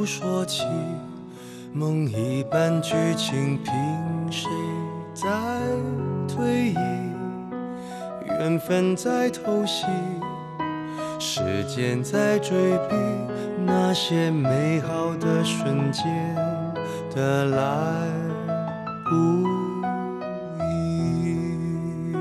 说起，梦一般剧情，凭谁在推移？缘分在偷袭，时间在追逼，那些美好的瞬间的来不易。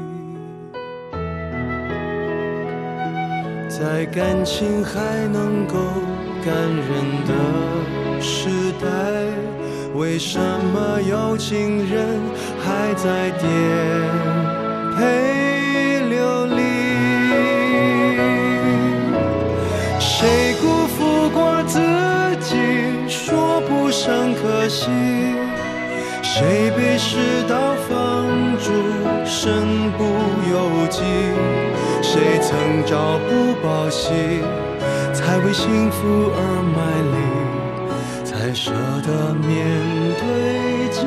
在感情还能够感人的时代，为什么有情人还在颠沛流离？谁辜负过自己，说不上可惜？谁被世道放逐，身不由己？谁曾朝不保夕，才为幸福而卖力，才舍得面对